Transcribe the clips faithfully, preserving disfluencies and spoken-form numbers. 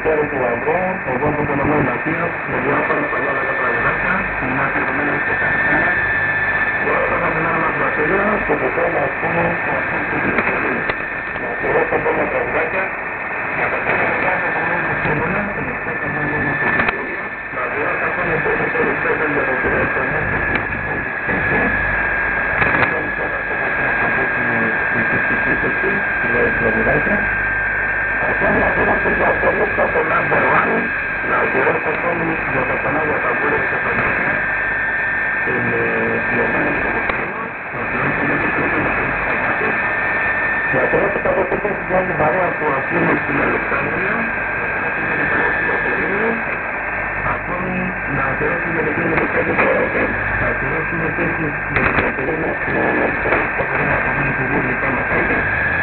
χώρο του Αγρό, εγώ από τον Ομόη Ματίας, με διάφορα παλιά δέκα τραγουδάκια, μια αφιερωμένη στο Κανησάνα. Τώρα θα πάμε ένα μας βασίλεια, στο οποίο να πούμε το αυτό που είναι πολύ. Να αφιερώσω πολλά τραγουδάκια, για τα πέρα πράγματα που είναι το σύμβολα, και με αυτά θα πάμε ένα στο βιβλίο. Να διάφορα θα είναι τόσο πολύ πέρα για το οποίο θα είναι το σύμβολα. Ακόμη ακόμα και για αυτό το number one, να αφιερώσω ακόμη για τα κανάλια τα βούλες και τα νέα, την Ιωάννη του Κοκκίνου, να αφιερώσω για το τρίτο να αφιερώσω τα μάτια. Να αφιερώσω τα βουλές για την παρέα που αφήνω στην Αλεξάνδρεια, να αφήνω την παρέα του Λοτερίου, ακόμη να αφιερώσω για το κύριο Λεκάνη Ποράκια, να αφιερώσω επίσης για την Κατερίνα που θα μπορεί να απομείνει του Βούλη πάνω κάτω.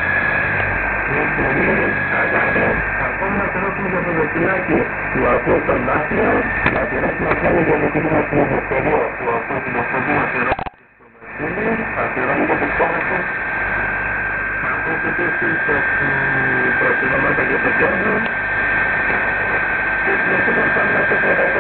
Ακόμα να αφιερώσουμε για το δοκιμάκι του ακούω τον Μάθιο, να αφιερώσουμε ακόμη για το κύριο του Ομοσπονδία που ακούω την Ομοσπονδία αφιερώνει στο Βασίλειο, αφιερώνει για τους κόμματους, ακούω επίσης τα αφιερώματα για το κόμμα και συνεχίζουμε να κάνουμε αυτό το